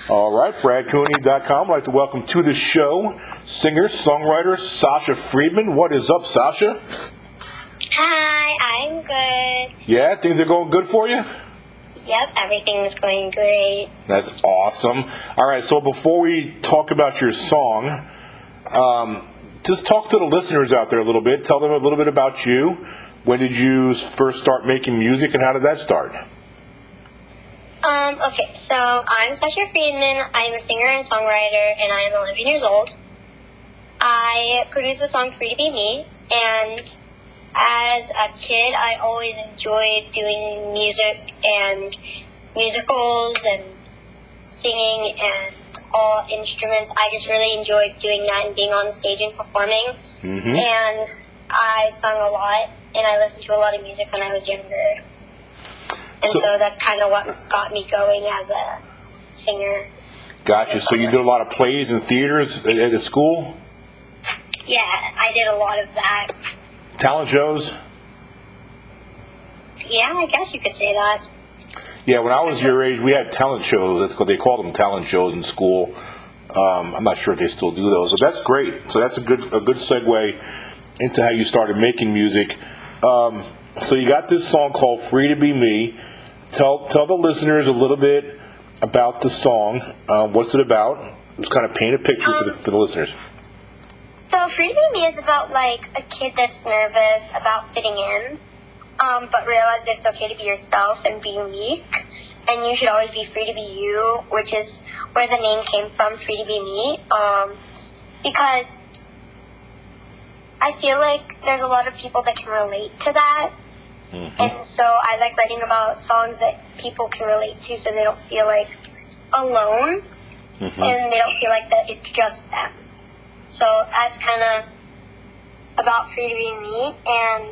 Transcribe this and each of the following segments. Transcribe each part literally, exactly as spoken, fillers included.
All right, Brad Cooney dot com. I'd like to welcome to the show singer, songwriter Sasha Friedman. What is up, Sasha? Hi, I'm good. Yeah, things are going good for you? Yep, everything's going great. That's awesome. All right, so before we talk about your song, um, just talk to the listeners out there a little bit. Tell them a little bit about you. When did you first start making music, and how did that start? Um, okay, so I'm Sasha Friedman. I'm a singer and songwriter, and I'm eleven years old. I produced the song Free to Be Me, and as a kid, I always enjoyed doing music and musicals and singing and all instruments. I just really enjoyed doing that and being on stage and performing. Mm-hmm. And I sung a lot, and I listened to a lot of music when I was younger. And so, so that's kind of what got me going as a singer. Gotcha. So you did a lot of plays and theaters at, at school? Yeah, I did a lot of that. Talent shows? Yeah, I guess you could say that. Yeah, when I was your age, we had talent shows. That's what they called them, talent shows in school. Um, I'm not sure if they still do those, but that's great. So that's a good a good segue into how you started making music. Um, so you got this song called "Free to Be Me." Tell tell the listeners a little bit about the song. Um, what's it about? Just kind of paint a picture um, for, the, for the listeners. So Free to Be Me is about, like, a kid that's nervous about fitting in, um, but realize that it's okay to be yourself and be unique, and you should always be free to be you, which is where the name came from, Free to Be Me, um, because I feel like there's a lot of people that can relate to that. Mm-hmm. And so I like writing about songs that people can relate to so they don't feel like alone, mm-hmm. and they don't feel like that it's just them. So that's kind of about Free to Be Me, and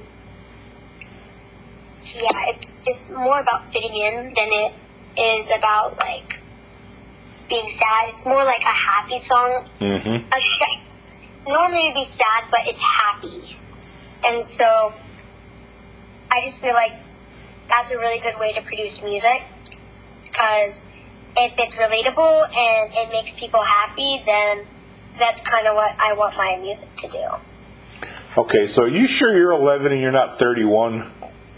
yeah, it's just more about fitting in than it is about, like, being sad. It's more like a happy song. Mm-hmm. A, normally it'd be sad, but it's happy. And so I just feel like that's a really good way to produce music, because if it's relatable and it makes people happy, then that's kind of what I want my music to do. Okay, so are you sure you're eleven and you're not thirty-one?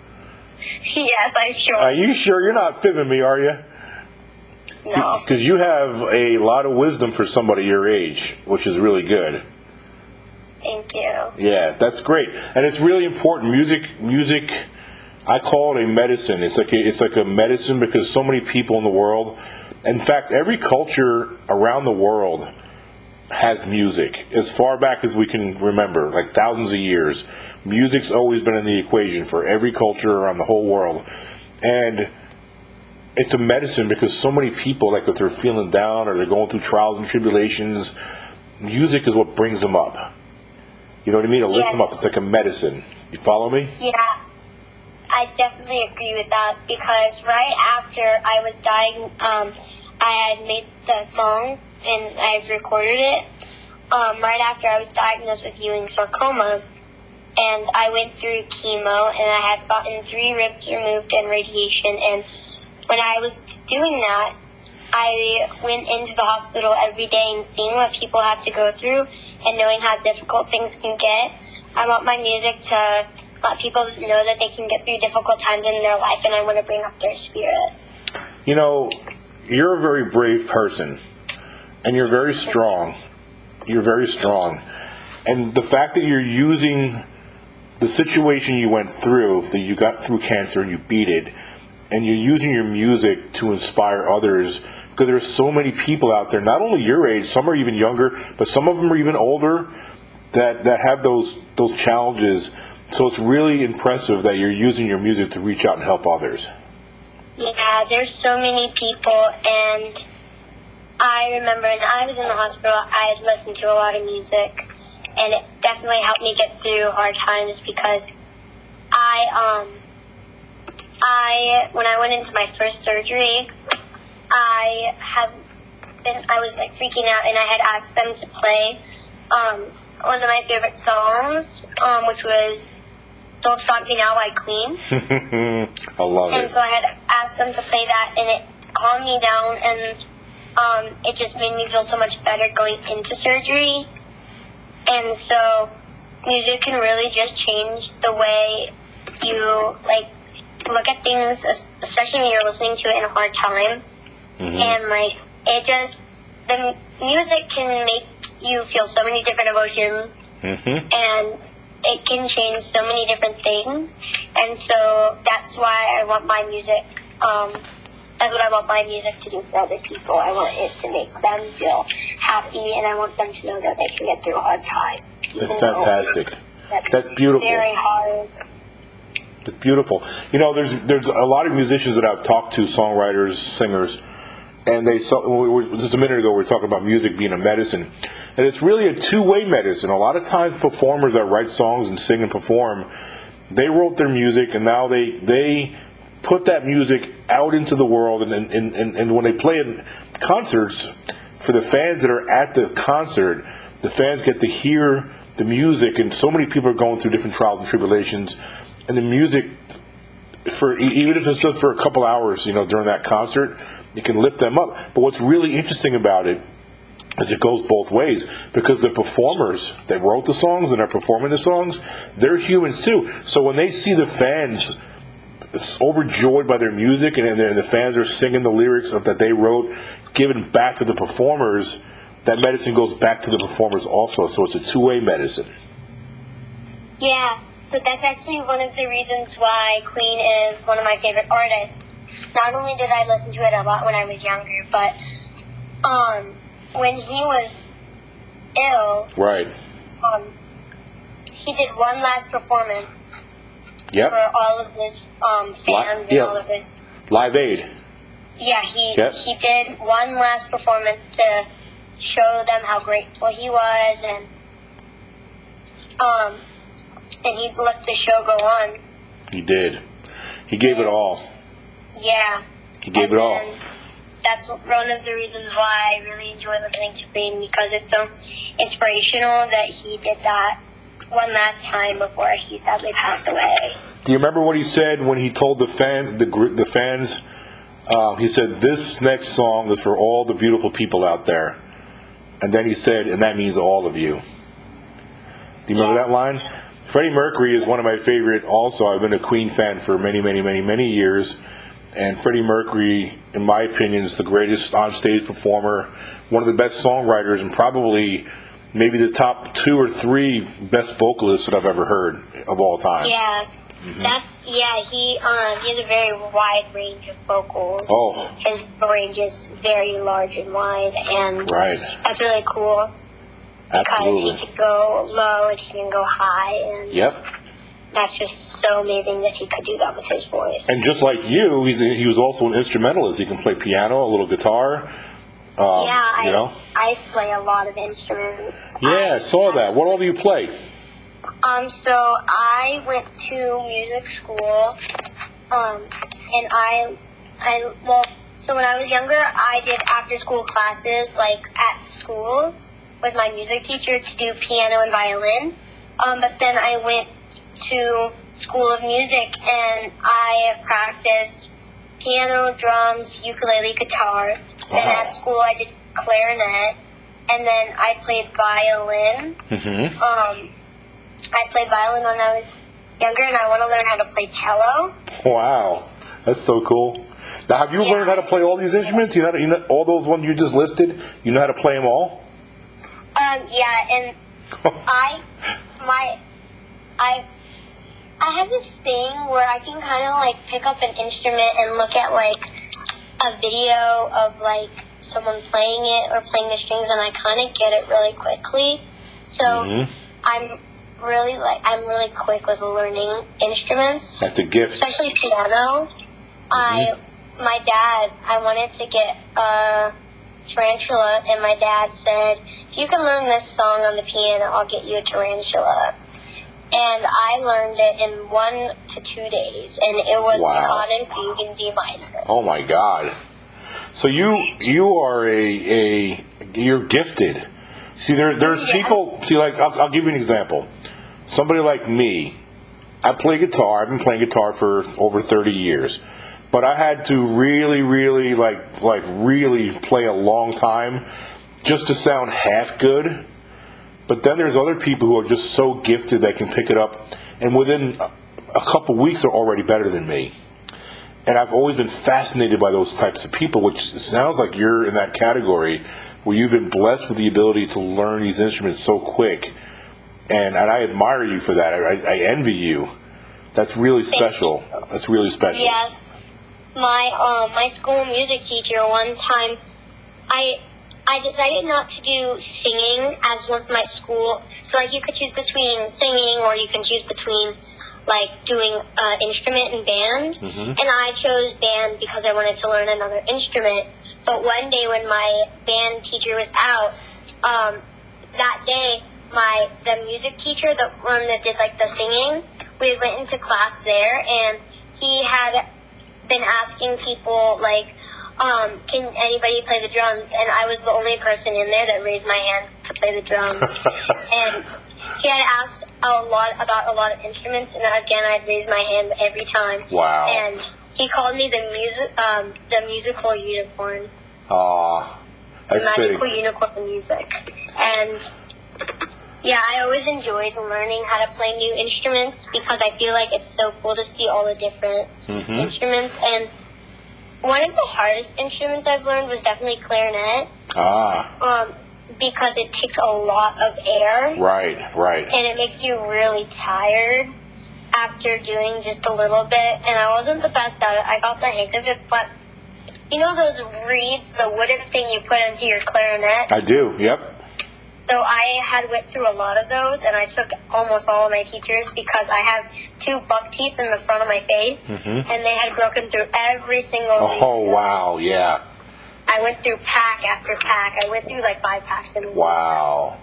Yes, I'm sure. Are you sure you're not fibbing me, are you? No. Because you have a lot of wisdom for somebody your age, which is really good. Thank you. Yeah, that's great, and it's really important. Music, music. I call it a medicine. It's like a, it's like a medicine because so many people in the world. In fact, every culture around the world has music. As far back as we can remember, like thousands of years, music's always been in the equation for every culture around the whole world, and it's a medicine because so many people, like if they're feeling down or they're going through trials and tribulations, music is what brings them up. You know what I mean? It lifts them up. It's like a medicine. You follow me? Yeah, I definitely agree with that, because right after I was dying, um, I had made the song and I've recorded it. Um, right after I was diagnosed with Ewing sarcoma, and I went through chemo, and I had gotten three ribs removed and radiation, and when I was doing that, I went into the hospital every day and seeing what people have to go through and knowing how difficult things can get. I want my music to let people know that they can get through difficult times in their life, and I want to bring up their spirit. You know, you're a very brave person, and you're very strong. You're very strong. And the fact that you're using the situation you went through, that you got through cancer and you beat it, and you're using your music to inspire others, because there's so many people out there, not only your age, some are even younger, but some of them are even older, that, that have those those challenges. So it's really impressive that you're using your music to reach out and help others. Yeah, there's so many people, and I remember when I was in the hospital, I had listened to a lot of music, and it definitely helped me get through hard times, because I, um, I, when I went into my first surgery, I had been, I was like freaking out, and I had asked them to play, um, one of my favorite songs, um, which was Don't Stop Me Now by Queen. I love and it. And so I had asked them to play that, and it calmed me down, and um, it just made me feel so much better going into surgery. And so music can really just change the way you, like, look at things, especially when you're listening to it in a hard time. Mm-hmm. And, like, it just, the music can make you feel so many different emotions. Mm-hmm. And it can change so many different things. And so that's why I want my music, um, that's what I want my music to do for other people. I want it to make them feel happy, and I want them to know that they can get through a hard time. That's fantastic. That's, that's beautiful. Very hard. It's beautiful. You know, there's there's a lot of musicians that I've talked to, songwriters, singers, and they saw, just a minute ago we were talking about music being a medicine, and it's really a two-way medicine. A lot of times performers that write songs and sing and perform, they wrote their music, and now they they put that music out into the world, and and, and, and when they play in concerts, for the fans that are at the concert, the fans get to hear the music, and so many people are going through different trials and tribulations, and the music, for even if it's just for a couple hours, you know, during that concert, it can lift them up. But what's really interesting about it is it goes both ways, because the performers that wrote the songs and are performing the songs, they're humans too. So when they see the fans overjoyed by their music, and, and the fans are singing the lyrics of, that they wrote, given back to the performers, that medicine goes back to the performers also. So it's a two-way medicine. Yeah. So that's actually one of the reasons why Queen is one of my favorite artists. Not only did I listen to it a lot when I was younger, but um, when he was ill, right? Um, he did one last performance. Yep. For all of his um, fans Li- and yep. all of his Live Aid. Yeah, he yep. he did one last performance to show them how grateful he was, and um. And he let the show go on. He did. He gave it all. Yeah. He gave and it all. That's one of the reasons why I really enjoy listening to Queen, because it's so inspirational that he did that one last time before he sadly passed away. Do you remember what he said when he told the fan, the the fans? Uh, he said, "This next song is for all the beautiful people out there," and then he said, "And that means all of you." Do you remember yeah. that line? Freddie Mercury is one of my favorite also. I've been a Queen fan for many, many, many, many years. And Freddie Mercury, in my opinion, is the greatest on-stage performer, one of the best songwriters, and probably maybe the top two or three best vocalists that I've ever heard of all time. Yeah, mm-hmm. that's, yeah, he, um, he has a very wide range of vocals. Oh. His range is very large and wide, and right. that's really cool. Because Absolutely. he could go low and he can go high, and yep. that's just so amazing that he could do that with his voice. And just like you, he's a, he was also an instrumentalist. He can play piano, a little guitar. Um, yeah, I, you know? I play a lot of instruments. Yeah, I, I saw that. What all do you play? Um, so I went to music school, um, and I, I well, so when I was younger, I did after-school classes, like at school, with my music teacher to do piano and violin. Um, but then I went to School of Music, and I practiced piano, drums, ukulele, guitar. Wow. And at school I did clarinet, and then I played violin. Mm-hmm. Um, I played violin when I was younger, and I want to learn how to play cello. Wow, that's so cool. Now, have you yeah. learned how to play all these instruments? You know, how to, you know, all those ones you just listed. You know how to play them all? Um, yeah, and I, my, I, I have this thing where I can kind of, like, pick up an instrument and look at, like, a video of, like, someone playing it or playing the strings, and I kind of get it really quickly. So, mm-hmm. I'm really, like, I'm really quick with learning instruments. That's a gift. Especially piano. Mm-hmm. I, my dad, I wanted to get, uh... tarantula, and my dad said, if you can learn this song on the piano, I'll get you a tarantula. And I learned it in one to two days, and it was wow. on and fugue in D minor. Oh my God! So you you are a a you're gifted. See, there there's yeah. people. See, like I'll, I'll give you an example. Somebody like me, I play guitar. I've been playing guitar for over thirty years. but I had to really, really like like really play a long time just to sound half good. But then there's other people who are just so gifted they can pick it up, and within a couple weeks are already better than me. And I've always been fascinated by those types of people, which sounds like you're in that category where you've been blessed with the ability to learn these instruments so quick. And, and I admire you for that. I, I envy you. That's really special. That's really special. Yes. My um my school music teacher one time, I I decided not to do singing as one of my school. So like you could choose between singing or you can choose between like doing uh, instrument and band. Mm-hmm. And I chose band because I wanted to learn another instrument. But one day when my band teacher was out, um, that day my the music teacher, the one that did like the singing, we went into class there, and he had been asking people like, um, can anybody play the drums? And I was the only person in there that raised my hand to play the drums. And he had asked a lot about a lot of instruments, and again I'd raise my hand every time. Wow. And he called me the music, um, the musical unicorn. Aw, that's the fitting. magical unicorn music. And yeah, I always enjoyed learning how to play new instruments because I feel like it's so cool to see all the different Mm-hmm. instruments. And one of the hardest instruments I've learned was definitely clarinet, Ah, um, because it takes a lot of air, right, right. and it makes you really tired after doing just a little bit. And I wasn't the best at it. I got the hang of it, but you know those reeds, the wooden thing you put into your clarinet? I do, yep. So I had went through a lot of those, and I took almost all of my teachers because I have two buck teeth in the front of my face, Mm-hmm. and they had broken through every single reed. Oh, wow, yeah. I went through pack after pack. I went through like five packs in a week. Wow.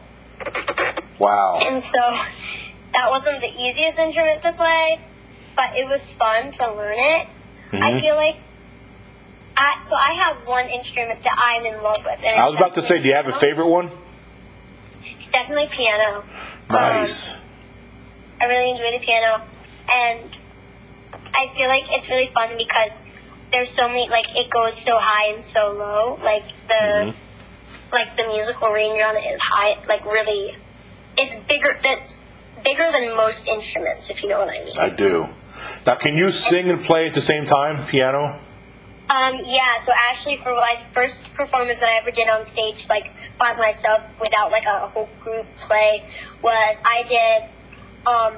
Wow. And so that wasn't the easiest instrument to play, but it was fun to learn it. Mm-hmm. I feel like, I, so I have one instrument that I'm in love with. And I was about to say, do you have a favorite one? It's definitely piano. Nice. Um, I really enjoy the piano, and I feel like it's really fun because there's so many, like, it goes so high and so low. Like, the, Mm-hmm. like, the musical range on it is high, like, really, it's bigger, that's bigger than most instruments, if you know what I mean. I do. Now, can you sing and play at the same time, piano? Um, yeah, so actually for my first performance that I ever did on stage, like, by myself, without, like, a whole group play, was I did, um,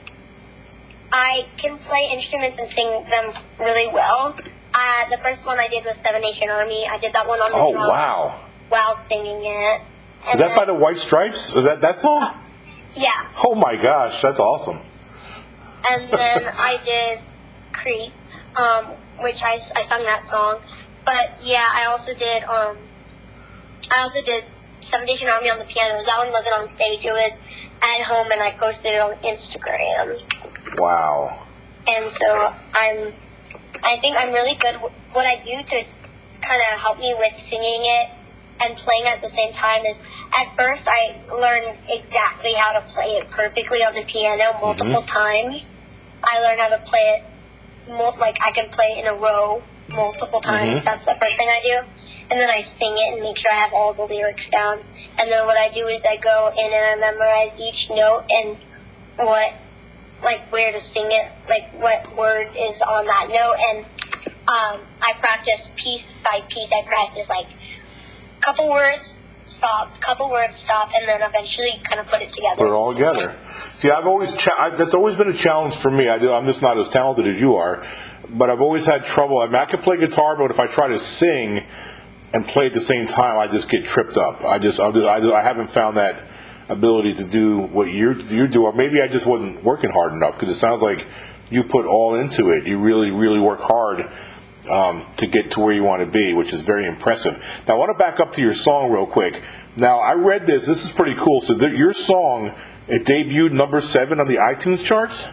I can play instruments and sing them really well. Uh, the first one I did was Seven Nation Army. I did that one on the Oh, drums wow. while singing it. And Is that then, by the White Stripes? Is that that song? Yeah. Oh, my gosh, that's awesome. And then I did Creep, um, which I, I sung that song. But yeah, I also did um, I also did Seven Nation Army on the piano. That one wasn't on stage. It was at home, and I posted it on Instagram. Wow. And so I'm, I think I'm really good. What I do to kind of help me with singing it and playing at the same time is, at first I learned exactly how to play it perfectly on the piano multiple Mhm. times. I learned how to play it, mul- like I can play it in a row multiple times. Mhm. That's the first thing I do. And then I sing it and make sure I have all the lyrics down. And then what I do is I go in and I memorize each note and what, like where to sing it, like what word is on that note. And um, I practice piece by piece. I practice like couple words, stop, couple words, stop, and then eventually kind of put it together. Put it all together. See, I've always cha- I, that's always been a challenge for me. I do, I'm just not as talented as you are, but I've always had trouble. I mean, I can play guitar, but if I try to sing and play at the same time, I just get tripped up. I just, I, just, I, just, I haven't found that ability to do what you you do, or maybe I just wasn't working hard enough, because it sounds like you put all into it. You really, really work hard um, to get to where you want to be, which is very impressive. Now, I want to back up to your song real quick. Now, I read this. This is pretty cool. So th- your song, it debuted number seven on the iTunes charts?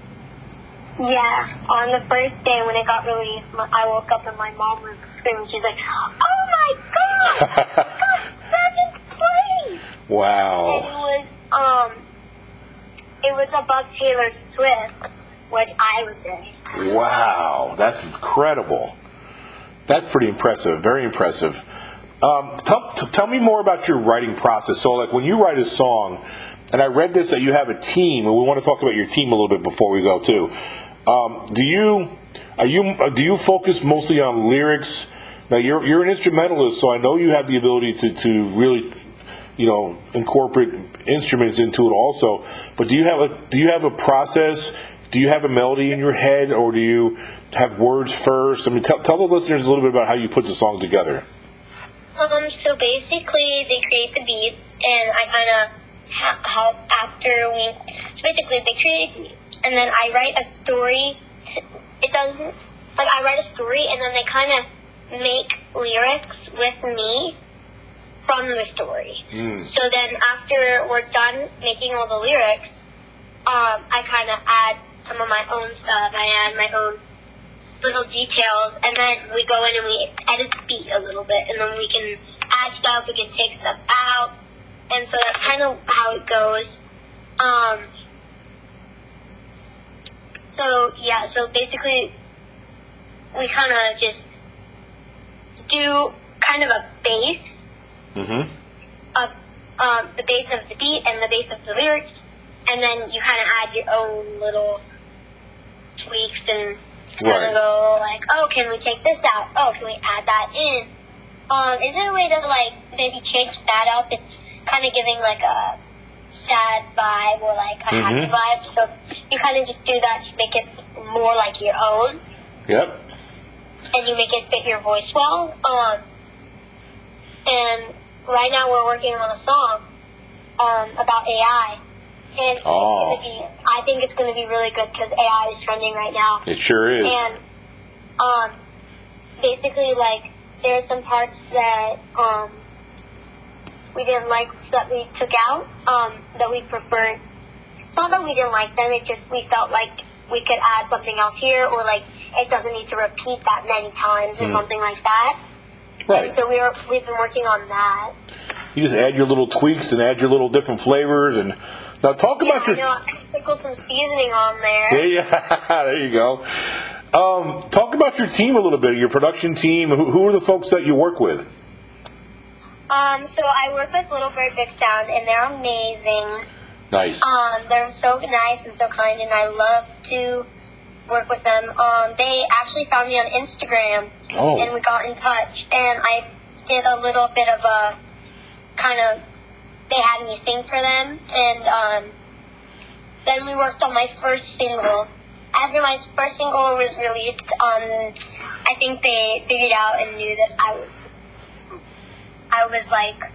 Yeah, on the first day when it got released, my, I woke up and my mom was screaming. She's like, "Oh my God, it got seventh place!" And it Wow. was um, it was above Taylor Swift, which I was very Wow, that's incredible. That's pretty impressive. Very impressive. Um, tell, t- tell me more about your writing process. So, like, when you write a song, and I read this that you have a team, and we want to talk about your team a little bit before we go too. Um, do you are you uh, do you focus mostly on lyrics? Now, you're you're an instrumentalist, so I know you have the ability to, to really, you know, incorporate instruments into it also. But do you have a do you have a process? Do you have a melody in your head, or do you have words first? I mean, tell tell the listeners a little bit about how you put the song together. Um, so basically, they create the beat, and I kind of ha- help after we. So basically, they create the beat, and then I write a story. To, it doesn't like I write a story, and then they kind of make lyrics with me from the story. Mm. So then, after we're done making all the lyrics, um, I kind of add some of my own stuff. I add my own little details, and then we go in and we edit the beat a little bit, and then we can add stuff, we can take stuff out, and so that's kind of how it goes. Um, so yeah, so basically we kind of just do kind of a base Mm-hmm. of um, the base of the beat and the base of the lyrics, and then you kind of add your own little tweaks and kind Right. of go like, oh, can we take this out? Oh, can we add that in? Um, is there a way to like maybe change that up? It's kind of giving like a sad vibe or like a happy Mhm. vibe. So you kind of just do that to make it more like your own, Yep. and you make it fit your voice well. Um, and right now we're working on a song um, about A I. And Oh. it's gonna be, I think it's going to be really good because A I is trending right now. It sure is. And um, basically, like, there's some parts that um, we didn't like that we took out um, that we preferred. It's not that we didn't like them, it just we felt like we could add something else here, or like it doesn't need to repeat that many times or Mm. something like that. Right. And so we were, we've been working on that. You just add your little tweaks and add your little different flavors. And now talk Yeah, about your. I know, I sprinkle some seasoning on there. Yeah, yeah. There you go. Um, talk about your team a little bit. Your production team. Who, who are the folks that you work with? Um, so I work with Little Bird Big Sound, and they're amazing. Nice. Um, they're so nice and so kind, and I love to work with them. Um, they actually found me on Instagram, Oh. and we got in touch, and I did a little bit of a kind of, they had me sing for them, and um, then we worked on my first single. After my first single was released, um, I think they figured out and knew that I was, I was like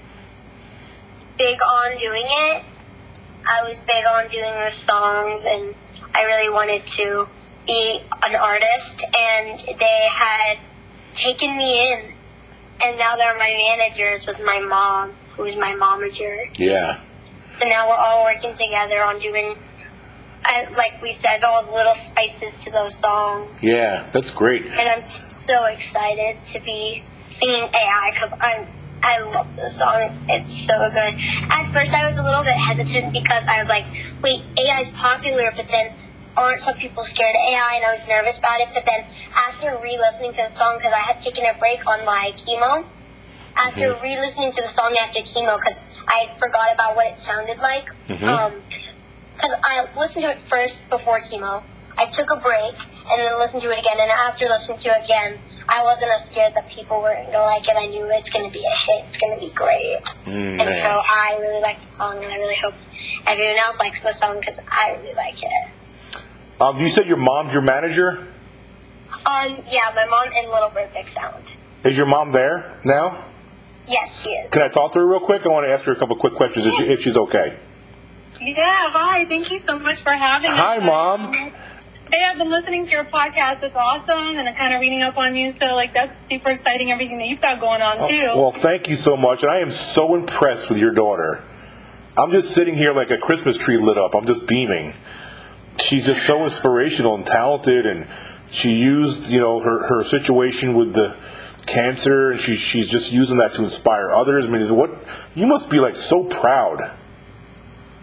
big on doing it. I was big on doing the songs, and I really wanted to be an artist, and they had taken me in, and now they're my managers with my mom, who's my momager. Yeah. So now we're all working together on doing, I, like we said, all the little spices to those songs. Yeah. That's great. And I'm so excited to be singing A I because I'm I love this song. It's so good. At first, I was a little bit hesitant because I was like, wait, A I is popular, but then aren't some people scared of A I? And I was nervous about it. But then after re-listening to the song, because I had taken a break on my chemo, after Mhm. re-listening to the song after chemo, because I had forgot about what it sounded like, Mhm. um, because I listened to it first before chemo. I took a break and then listened to it again. And after listening to it again, I wasn't as scared that people were going to like it. I knew it's going to be a hit. It's going to be great. Mm, and so man. I really like the song, and I really hope everyone else likes the song because I really like it. Um, you said your mom's your manager. Um, yeah, my mom and Little Bird Big Sound. Is your mom there now? Yes, she is. Can I talk to her real quick? I want to ask her a couple quick questions if, she, if she's okay. Yeah, hi. Thank you so much for having us. Hi, Mom. Hey, I've been listening to your podcast. It's awesome, and I'm kind of reading up on you. So, like, that's super exciting, everything that you've got going on, too. Well, thank you so much. And I am so impressed with your daughter. I'm just sitting here like a Christmas tree lit up. I'm just beaming. She's just so inspirational and talented, and she used, you know, her, her situation with the cancer, and she she's just using that to inspire others. I mean, is what you must be like so proud.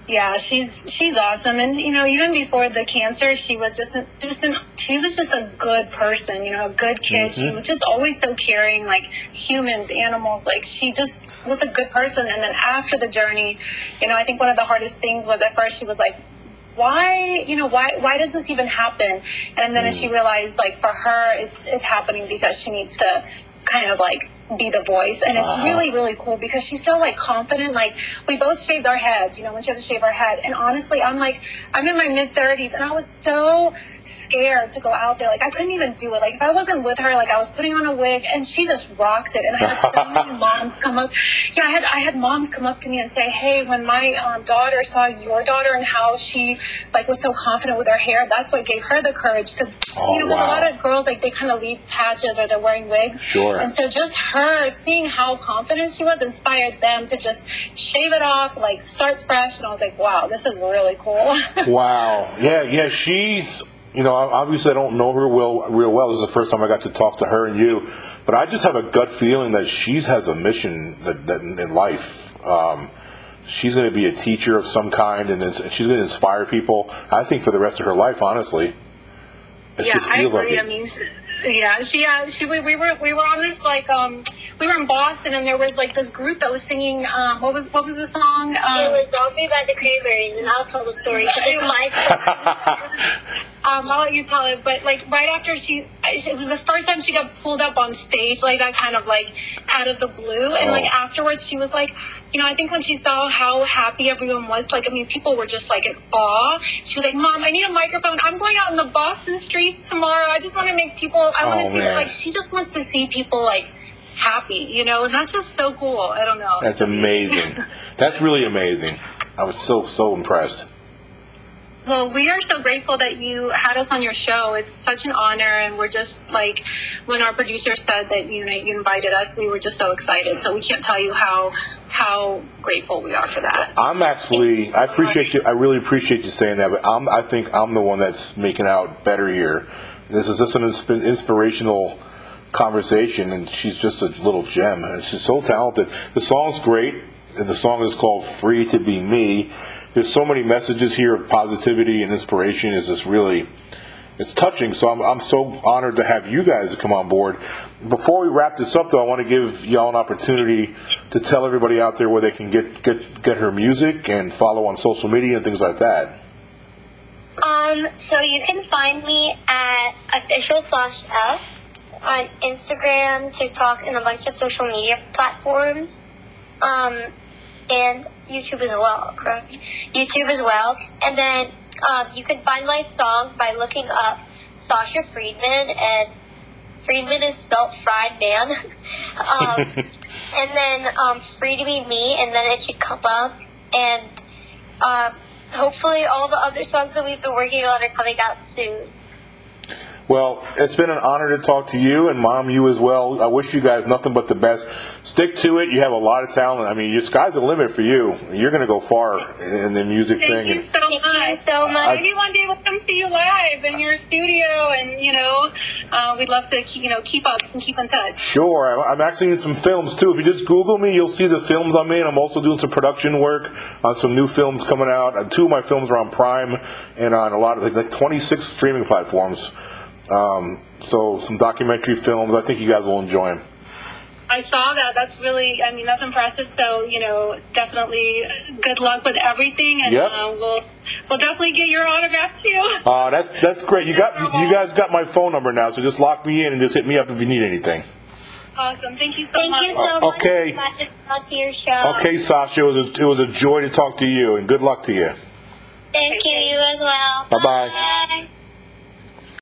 Yeah, she's she's awesome, and you know, even before the cancer, she was just a, just an she was just a good person, you know, a good kid. Mm-hmm. She was just always so caring, like humans, animals. Like she just was a good person. And then after the journey, you know, I think one of the hardest things was at first she was like, why, you know, why why does this even happen? And then Mm. as she realized, like for her, it's it's happening because she needs to kind of like be the voice. And it's Uh-huh. really, really cool because she's so like confident. Like we both shaved our heads, you know, when she had to shave her head. And honestly, I'm like, I'm in my mid thirties and I was so scared to go out there. Like I couldn't even do it. Like if I wasn't with her, like I was putting on a wig and she just rocked it. And I had so many moms come up. Yeah, I had, I had moms come up to me and say, hey, when my um, daughter saw your daughter and how she like was so confident with her hair, that's what gave her the courage to, Oh, you know, 'cause wow. a lot of girls, like they kind of leave patches or they're wearing wigs. Sure. And so just her seeing how confident she was inspired them to just shave it off, like start fresh. And I was like, wow, this is really cool. Wow. Yeah, yeah, she's, you know, obviously I don't know her well, real well. This is the first time I got to talk to her and you. But I just have a gut feeling that she has a mission that, that in in life. Um, she's going to be a teacher of some kind, and it's, she's going to inspire people, I think, for the rest of her life, honestly. It Yeah, just I feels like agree. it. I mean, she, yeah, she, uh, she, we, we were, we were on this like, um, we were in Boston, and there was like this group that was singing. Um, what was, what was the song? Um, It was Zombie by the Cranberries, and I'll tell the story because it's my story. Um, I'll let you tell it, but like right after she, it was the first time she got pulled up on stage like that, kind of like out of the blue. And like Oh. afterwards, she was like, you know, I think when she saw how happy everyone was, like, I mean, people were just like in awe. She was like, Mom, I need a microphone. I'm going out in the Boston streets tomorrow. I just want to make people, I want Oh, to see, man. like, she just wants to see people like happy, you know, and that's just so cool. I don't know. That's amazing. That's really amazing. I was so, so impressed. Well, we are so grateful that you had us on your show. It's such an honor, and we're just like, when our producer said that you know you invited us, we were just so excited. So we can't tell you how how grateful we are for that. I'm actually, I appreciate you, I really appreciate you saying that, but I'm, I think I'm the one that's making out better here. This is just an insp- inspirational conversation, and she's just a little gem, and she's so talented. The song's great, and the song is called Free to Be Me. There's so many messages here of positivity and inspiration. It's just really, it's touching. So I'm, I'm so honored to have you guys come on board. Before we wrap this up, though, I want to give y'all an opportunity to tell everybody out there where they can get, get, get her music and follow on social media and things like that. Um, so you can find me at official slash F on Instagram, TikTok, and a bunch of social media platforms. Um, and YouTube as well, correct? YouTube as well. And then um, you can find my song by looking up Sasha Friedman, and Friedman is spelled fried man. um, and then um, Free to Be Me, and then it should come up. And um, hopefully all the other songs that we've been working on are coming out soon. Well, it's been an honor to talk to you, and Mom, you as well. I wish you guys nothing but the best. Stick to it. You have a lot of talent. I mean, the sky's the limit for you. You're going to go far in the music Thank thing. you And so Thank much. you so much. Maybe one day we'll come see you live in your studio, and you know, uh, we'd love to keep, you know keep up and keep in touch. Sure. I- I'm actually in some films, too. If you just Google me, you'll see the films I'm in. I'm also doing some production work on some new films coming out. Uh, Two of my films are on Prime and on a lot of, like, like twenty-six streaming platforms. Um, so some documentary films. I think you guys will enjoy them. I saw that. That's really, I mean, that's impressive. So, you know, definitely good luck with everything, and Yep. uh, we'll we'll definitely get your autograph too. Uh, that's that's great. You got you guys got my phone number now, so just lock me in and just hit me up if you need anything. Awesome. Thank you so Thank much. you so much. Okay. I'm glad to come to your show. Okay, Sasha, it was a, it was a joy to talk to you, and good luck to you. Thank you, you as well. Bye-bye. Bye.